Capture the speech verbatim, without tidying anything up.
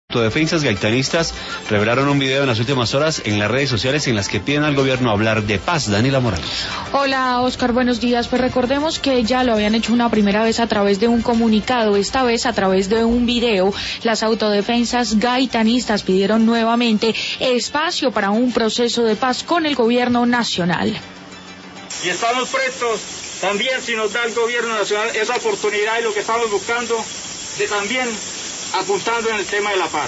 Autodefensas gaitanistas revelaron un video en las últimas horas en las redes sociales en las que piden al gobierno hablar de paz. Daniela Morales. Hola Oscar, buenos días. Pues recordemos que ya lo habían hecho una primera vez a través de un comunicado, esta vez a través de un video. Las autodefensas gaitanistas pidieron nuevamente espacio para un proceso de paz con el gobierno nacional. Y estamos prestos también, si nos da el gobierno nacional esa oportunidad y lo que estamos buscando de también apuntando en el tema de la paz.